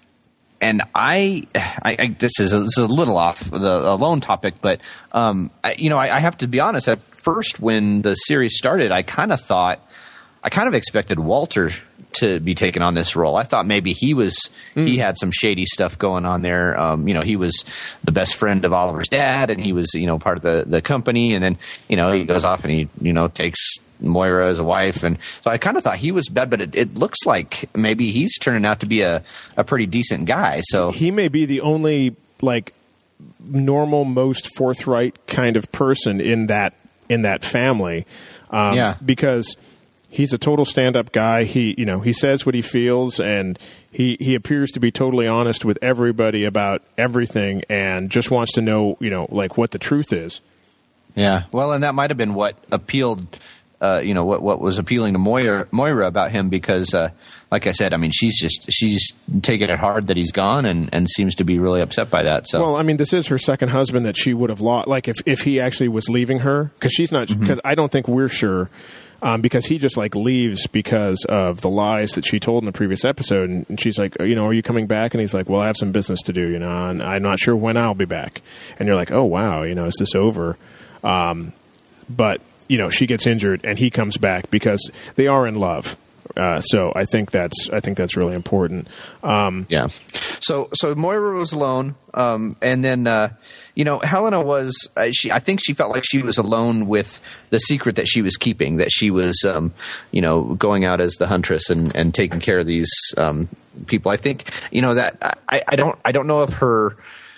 And I, I, I this is a, this is a little off the alone topic, but um, I, you know, I, I have to be honest. At first, when the series started, I kind of thought, I kind of expected Walter to be taking on this role. I thought maybe he was mm. he had some shady stuff going on there. Um, you know, he was the best friend of Oliver's dad, and he was, you know, part of the, the company. And then, you know, he goes off and he, you know, takes Moira as a wife. And so I kind of thought he was bad, but it, it looks like maybe he's turning out to be a, a pretty decent guy. So he may be the only like normal, most forthright kind of person in that in that family. Um, yeah, because he's a total stand-up guy. He, you know, he says what he feels, and he, he appears to be totally honest with everybody about everything, and just wants to know, you know, like what the truth is. Yeah, well, and that might have been what appealed, uh, you know, what what was appealing to Moira, Moira about him, because, uh, like I said, I mean, she's just she's taking it hard that he's gone, and, and seems to be really upset by that. So, well, I mean, this is her second husband that she would have lost. Like if if he actually was leaving her, because she's not, because mm-hmm. I don't think we're sure. Um, because he just like leaves because of the lies that she told in the previous episode, and, and she's like, you know, are you coming back? And he's like, well, I have some business to do, you know, and I'm not sure when I'll be back. And you're like, oh wow, you know, is this over? Um, but you know, she gets injured, and he comes back because they are in love. Uh, so I think that's I think that's really important. Um, yeah. So so Moira was alone, um, and then uh, you know Helena was. Uh, she I think she felt like she was alone with the secret that she was keeping. That she was um, you know going out as the huntress and, and taking care of these um, people. I think, you know, that I, I don't I don't know if her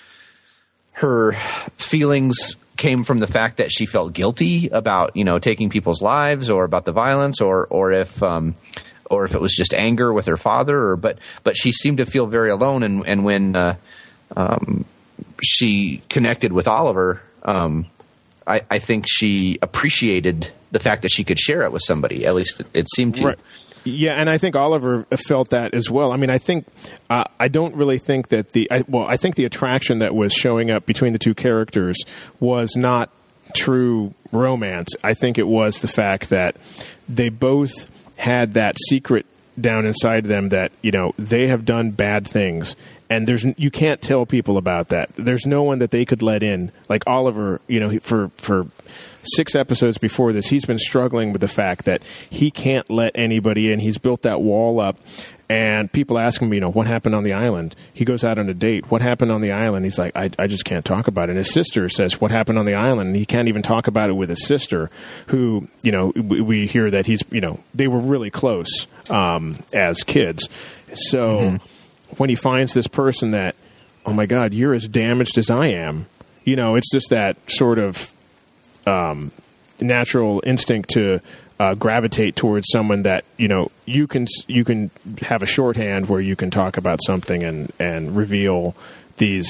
her feelings came from the fact that she felt guilty about, you know, taking people's lives, or about the violence, or or if um, or if it was just anger with her father, or but but she seemed to feel very alone, and and when uh, um, she connected with Oliver, um, I, I think she appreciated the fact that she could share it with somebody. At least it, it seemed to. Right. Yeah, and I think Oliver felt that as well. I mean, I think uh, I don't really think that the I, well, I think the attraction that was showing up between the two characters was not true romance. I think it was the fact that they both had that secret down inside them that, you know, they have done bad things, and there's you can't tell people about that. There's no one that they could let in. Like Oliver, you know, for for six episodes before this, he's been struggling with the fact that he can't let anybody in. He's built that wall up, and people ask him, you know, what happened on the island? He goes out on a date. What happened on the island? He's like, I, I just can't talk about it. And his sister says, what happened on the island? And he can't even talk about it with his sister, who, you know, we, we hear that he's, you know, they were really close um, as kids. So mm-hmm. when he finds this person that, oh my God, you're as damaged as I am, you know, it's just that sort of Um, natural instinct to uh, gravitate towards someone that, you know, you can you can have a shorthand where you can talk about something and, and reveal these,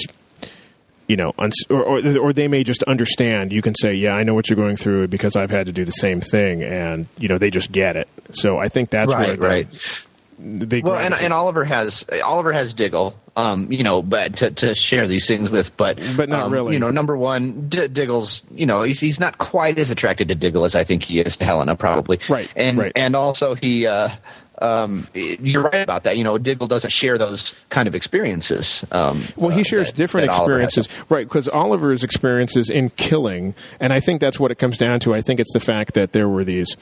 you know, uns- or, or or they may just understand. You can say, yeah, I know what you're going through because I've had to do the same thing, and, you know, they just get it. So I think that's right, where right. They well, and, and Oliver has Oliver has Diggle, um, you know, but to, to share these things with, but but not um, really. You know, number one, D- Diggle's, you know, he's he's not quite as attracted to Diggle as I think he is to Helena, probably. Right. And right. and also he, uh, um, you're right about that. You know, Diggle doesn't share those kind of experiences. Um, well, he uh, shares that, different that experiences, right? Because Oliver's experiences in killing, and I think that's what it comes down to. I think it's the fact that there were these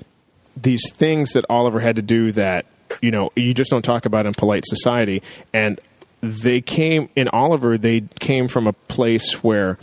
these things that Oliver had to do that, you know, you just don't talk about in polite society. And they came, in Oliver, they came from a place where,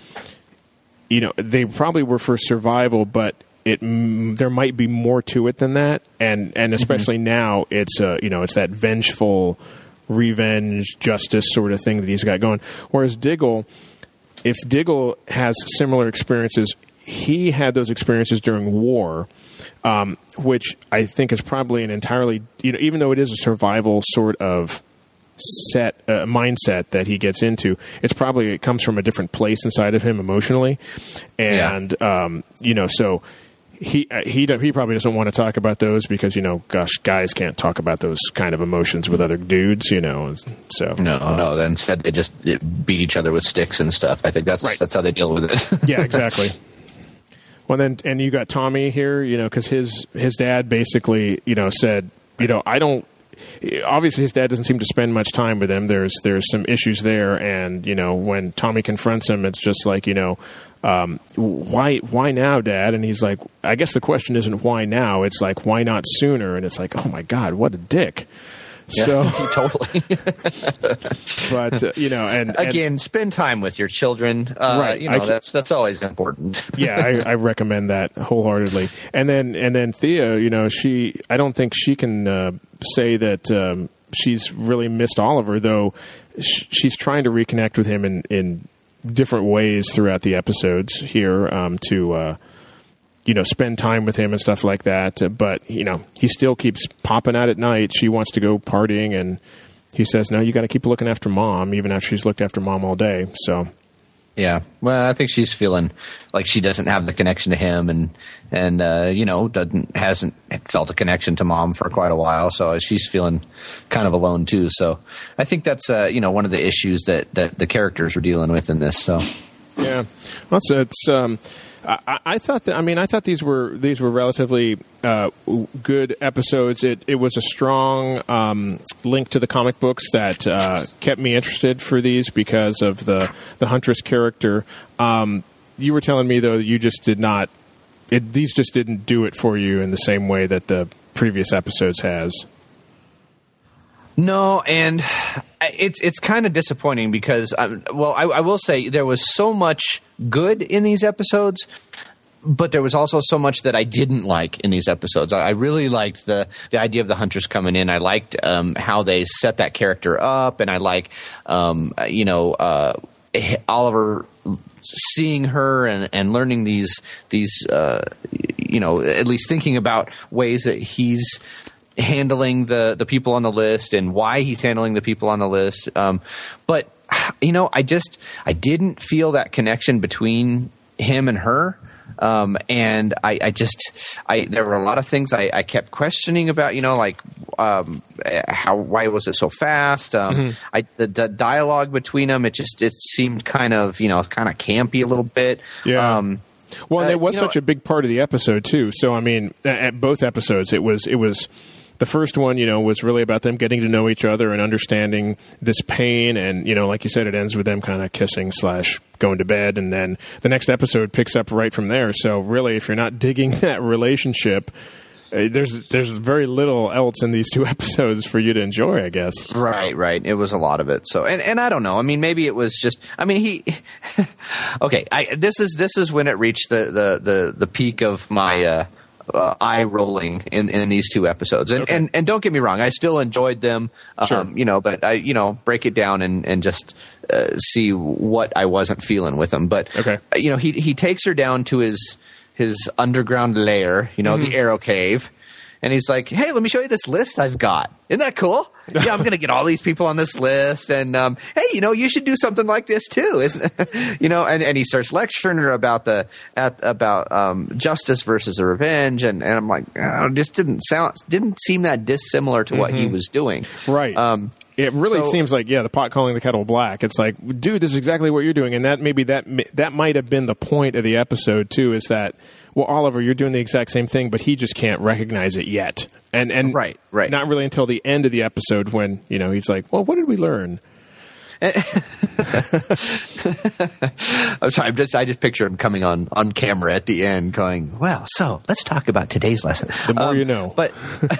you know, they probably were for survival, but it mm, there might be more to it than that. And and especially mm-hmm. now, it's, uh, you know, it's that vengeful revenge, justice sort of thing that he's got going. Whereas Diggle, if Diggle has similar experiences, he had those experiences during war, um, which I think is probably an entirely, you know, even though it is a survival sort of set uh, mindset that he gets into, it's probably, it comes from a different place inside of him emotionally. And, yeah. um, you know, so he, he, he probably doesn't want to talk about those because, you know, gosh, guys can't talk about those kind of emotions with other dudes, you know, so. No, no, instead they just beat each other with sticks and stuff. I think that's, right. that's how they deal with it. Yeah, exactly. Well, then, and you got Tommy here, you know, because his his dad basically, you know, said, you know, I don't. Obviously, his dad doesn't seem to spend much time with him. There's there's some issues there, and you know, when Tommy confronts him, it's just like, you know, um, why why now, Dad? And he's like, I guess the question isn't why now. It's like, why not sooner? And it's like, oh my God, what a dick. Yeah, so totally. But uh, you know, and again, and, spend time with your children. Uh, right. You know, can, that's that's always important. Yeah, I, I recommend that wholeheartedly. And then and then Thea, you know, she I don't think she can uh, say that um, she's really missed Oliver, though. Sh- she's trying to reconnect with him in in different ways throughout the episodes here um, to. Uh, you know, spend time with him and stuff like that. Uh, but, you know, he still keeps popping out at night. She wants to go partying, and he says, no, you got to keep looking after Mom, even after she's looked after Mom all day. So, yeah. Well, I think she's feeling like she doesn't have the connection to him, and, and uh, you know, doesn't hasn't felt a connection to Mom for quite a while. So she's feeling kind of alone, too. So I think that's, uh, you know, one of the issues that, that the characters are dealing with in this. So, yeah. Well, it's, it's um, I, I thought that. I mean, I thought these were these were relatively uh, good episodes. It it was a strong um, link to the comic books that uh, kept me interested for these because of the the Huntress character. Um, you were telling me though that you just did not. It, these just didn't do it for you in the same way that the previous episodes has. No, and it's it's kind of disappointing because, um, well, I, I will say there was so much good in these episodes but there was also so much that I didn't like in these episodes. I, I really liked the the idea of the Hunters coming in. I liked um, how they set that character up, and I like, um, you know, uh, Oliver seeing her and, and learning these these uh, you know, at least thinking about ways that he's handling the the people on the list and why he's handling the people on the list. Um, but you know, I just I didn't feel that connection between him and her. Um, and I, I just, I, there were a lot of things I, I kept questioning about, you know, like, um, how, why was it so fast? Um, mm-hmm. I, the, the dialogue between them, it just, it seemed kind of, you know, kind of campy a little bit. Yeah. Um, well, and uh, it was you such know, a big part of the episode too. So, I mean, at both episodes, it was, it was, the first one, you know, was really about them getting to know each other and understanding this pain. And, you know, like you said, it ends with them kind of kissing slash going to bed. And then the next episode picks up right from there. So really, if you're not digging that relationship, uh, there's there's very little else in these two episodes for you to enjoy, I guess. Right, right. It was a lot of it. So, and, and I don't know. I mean, maybe it was just, I mean, he, okay, I, this is, this is when it reached the, the, the, the peak of my, uh, Uh, eye rolling in, in these two episodes, and, okay. and and don't get me wrong, I still enjoyed them, um, sure. you know. But I, you know, break it down and and just uh, see what I wasn't feeling with them. But okay. you know, he he takes her down to his his underground lair, you know, mm-hmm. the Arrow Cave, and he's like, "Hey, let me show you this list I've got. Isn't that cool? Yeah, I'm going to get all these people on this list, and um, hey, you know, you should do something like this too, isn't it?" You know, and, and he starts lecturing her about the at, about um, justice versus revenge, and, and I'm like, oh, it just didn't sound didn't seem that dissimilar to what mm-hmm. he was doing, right? Um, it really so, seems like, yeah, the pot calling the kettle black. It's like, dude, this is exactly what you're doing, and that maybe that that might have been the point of the episode too, is that, well, Oliver, you're doing the exact same thing, but he just can't recognize it yet. And and right, right. not really until the end of the episode when, you know, he's like, well, what did we learn? I'm sorry. I'm just, I just picture him coming on, on camera at the end going, well, so let's talk about today's lesson. The more um, you know. But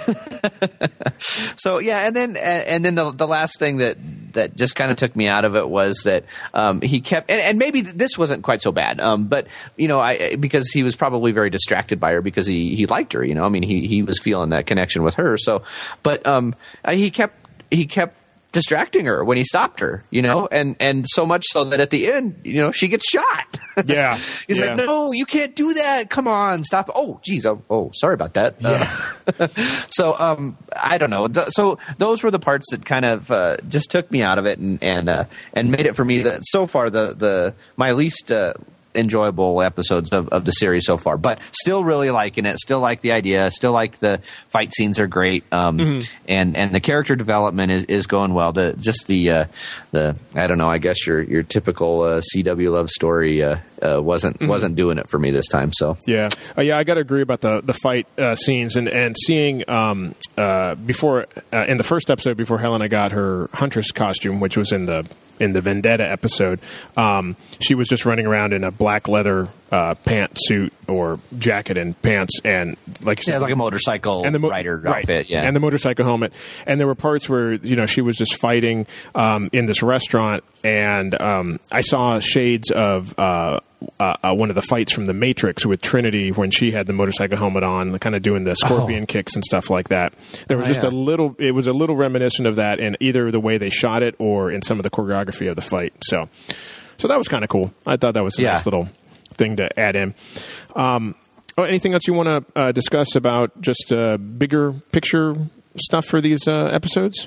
so, yeah. And then, and then the, the last thing that, that just kind of took me out of it was that, um, he kept, and, and maybe this wasn't quite so bad. Um, but you know, I, because he was probably very distracted by her because he, he liked her, you know, I mean, he, he was feeling that connection with her. So, but, um, he kept, he kept, distracting her when he stopped her, you know, and and so much so that at the end, you know, she gets shot. Yeah. He's yeah. like, no, you can't do that. Come on, stop. Oh, geez. Oh, oh sorry about that. Yeah. Uh, so, um, I don't know. So those were the parts that kind of uh, just took me out of it and and uh, and made it for me that so far the the my least. Uh, enjoyable episodes of, of the series so far, but still really liking it, still like the idea, still like the fight scenes are great, um, mm-hmm. and and the character development is, is going well. The just the uh, the I don't know, I guess your your typical uh, C W love story uh, uh, wasn't mm-hmm. wasn't doing it for me this time. So yeah, uh, yeah, I got to agree about the the fight uh, scenes and and seeing um, uh, before uh, in the first episode before Helena got her Huntress costume, which was in the in the Vendetta episode, um, she was just running around in a black leather uh, pantsuit or jacket and pants, and like you said, yeah, like a motorcycle and the mo- rider right, outfit, yeah, and the motorcycle helmet. And there were parts where, you know, she was just fighting um, in this restaurant, and um, I saw shades of uh, uh, uh, one of the fights from The Matrix with Trinity when she had the motorcycle helmet on, kind of doing the scorpion oh. kicks and stuff like that. There was oh, just yeah. a little, it was a little reminiscent of that in either the way they shot it or in some of the choreography of the fight. So, so that was kind of cool. I thought that was a yeah. nice little thing to add in. Um, oh, anything else you want to uh, discuss about just uh, bigger picture stuff for these uh, episodes?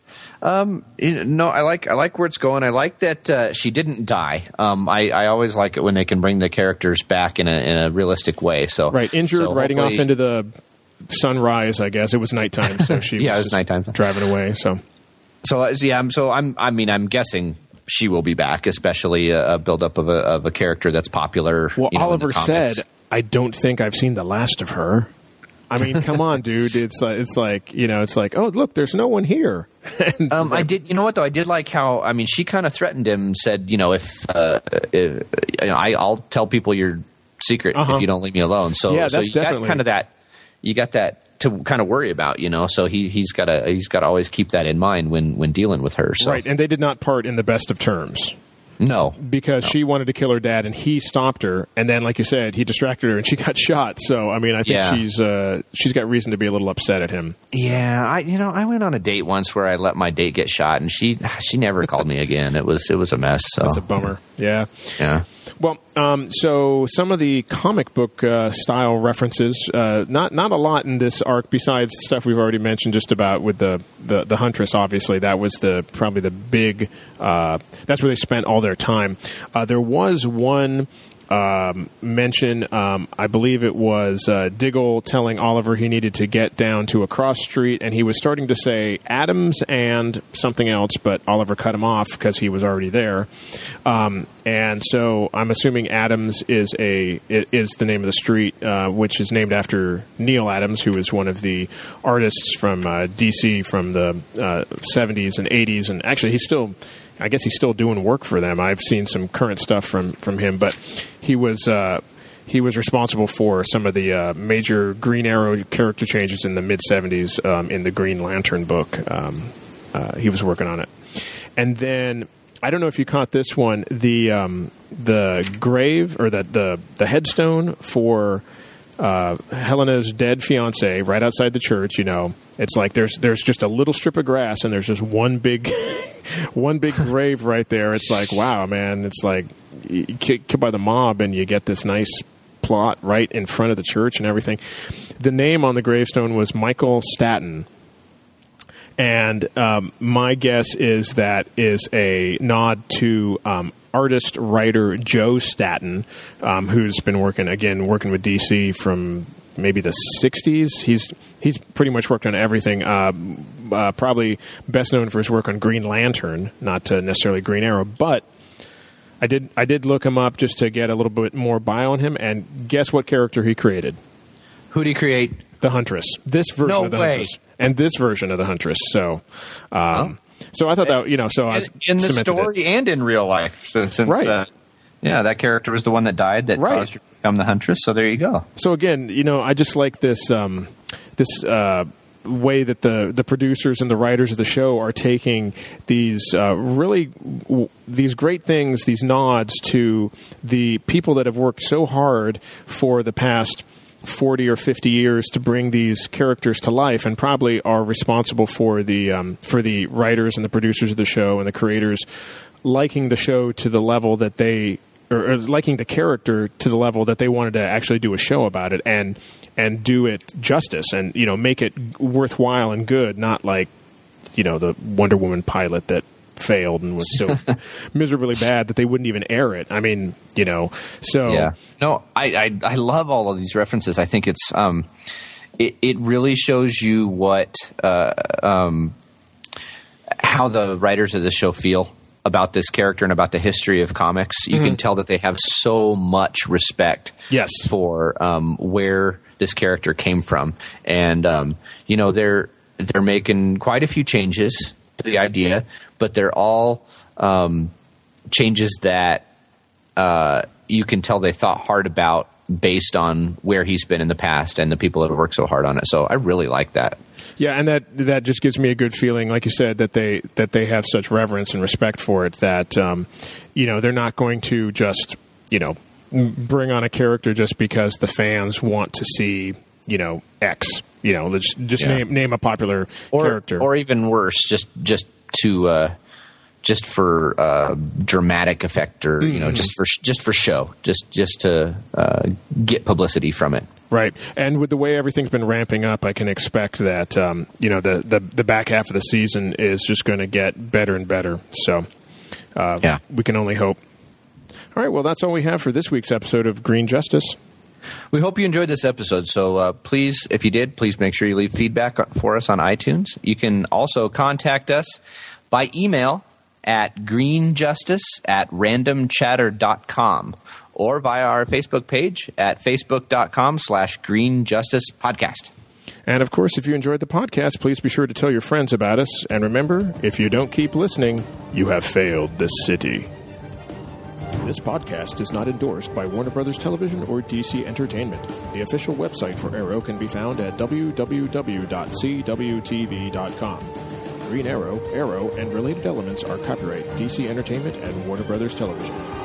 Um, no, I like I like where it's going. I like that uh, she didn't die. Um, I, I always like it when they can bring the characters back in a in a realistic way. So right, injured, so riding off into the sunrise. I guess it was nighttime, so she yeah, was, it was nighttime driving away. So so yeah, I'm, so I'm I mean I'm guessing she will be back, especially a, a buildup of a of a character that's popular. Well, you know, Oliver said, "I don't think I've seen the last of her." I mean, come on, dude. It's like, it's like, you know, it's like, oh, look, there's no one here. and, um, I did, you know what, though? I did like how, I mean, she kind of threatened him, said, you know, if, uh, if you know, I, I'll tell people your secret uh-huh. if you don't leave me alone. So, yeah, so that's you definitely got kind of that, you got that to kind of worry about, you know, so he, he's got to, he's got to always keep that in mind when, when dealing with her. So. Right. And they did not part in the best of terms. No. Because no. she wanted to kill her dad, and he stopped her. And then, like you said, he distracted her, and she got shot. So, I mean, I think Yeah. she's uh, she's got reason to be a little upset at him. Yeah, I you know I went on a date once where I let my date get shot, and she she never called me again. It was it was a mess. So. That's a bummer. Yeah. Yeah. Well, um, so some of the comic book uh, style references, uh, not not a lot in this arc besides the stuff we've already mentioned just about with the, the, the Huntress, obviously. That was the probably the big, uh, that's where they spent all their time. Uh, there was one um, mention, um, I believe it was uh, Diggle telling Oliver he needed to get down to a cross street, and he was starting to say Adams and something else, but Oliver cut him off because he was already there. Um, and so I'm assuming Adams is a is the name of the street, uh, which is named after Neil Adams, who was one of the artists from uh, D C from the uh, seventies and eighties, and actually he's still. I guess he's still doing work for them. I've seen some current stuff from, from him, but he was uh, he was responsible for some of the uh, major Green Arrow character changes in the mid seventies um, in the Green Lantern book. Um, uh, he was working on it, and then I don't know if you caught this one, the um, the grave or the the, the headstone for uh, Helena's dead fiance right outside the church. You know, it's like there's there's just a little strip of grass and there's just one big. One big grave right there. It's like, wow, man. It's like you get killed by the mob and you get this nice plot right in front of the church and everything. The name on the gravestone was Michael Staton. And um, my guess is that is a nod to um, artist, writer Joe Staton, um, who's been working, again, working with D C from maybe the sixties. He's he's pretty much worked on everything. Uh, uh, probably best known for his work on Green Lantern, not uh, necessarily Green Arrow. But I did I did look him up just to get a little bit more bio on him, and guess what character he created? Who did he create? The Huntress. This version No of the way. Huntress, and this version of the Huntress. So, um, oh. so I thought that you know, so I was in, in the story it. and in real life. So since right. uh, yeah, that character was the one that died that right. caused her to become the Huntress. So there you go. So again, you know, I just like this um, this uh, way that the the producers and the writers of the show are taking these uh, really w- these great things, these nods to the people that have worked so hard for the past forty or fifty years to bring these characters to life, and probably are responsible for the um, for the writers and the producers of the show and the creators liking the show to the level that they or, or liking the character to the level that they wanted to actually do a show about it and and do it justice and, you know, make it worthwhile and good, not like, you know, the Wonder Woman pilot that failed and was so miserably bad that they wouldn't even air it. I mean, you know, so yeah. No, I, I I love all of these references. I think it's um, it it really shows you what uh um how the writers of the show feel about this character and about the history of comics. You mm-hmm. can tell that they have so much respect yes. for um where this character came from, and um, you know they're they're making quite a few changes to the idea, but they're all um, changes that uh, you can tell they thought hard about based on where he's been in the past and the people that have worked so hard on it. So I really like that. Yeah, and that that just gives me a good feeling, like you said, that they that they have such reverence and respect for it that um, you know they're not going to just you know. bring on a character just because the fans want to see, you know, X. You know, let's just yeah. name name a popular or, character, or even worse, just just to uh, just for uh, dramatic effect, or mm-hmm. you know, just for just for show, just just to uh, get publicity from it. Right, and with the way everything's been ramping up, I can expect that um, you know the, the the back half of the season is just going to get better and better. So, uh, yeah, we can only hope. All right, well, that's all we have for this week's episode of Green Justice. We hope you enjoyed this episode, so uh, please, if you did, please make sure you leave feedback for us on iTunes. You can also contact us by email at greenjustice at randomchatter dot com or via our Facebook page at facebook.com slash greenjusticepodcast. And, of course, if you enjoyed the podcast, please be sure to tell your friends about us. And remember, if you don't keep listening, you have failed this city. This podcast is not endorsed by Warner Brothers Television or D C Entertainment. The official website for Arrow can be found at w w w dot c w t v dot com. Green Arrow, Arrow, and related elements are copyright D C Entertainment and Warner Brothers Television.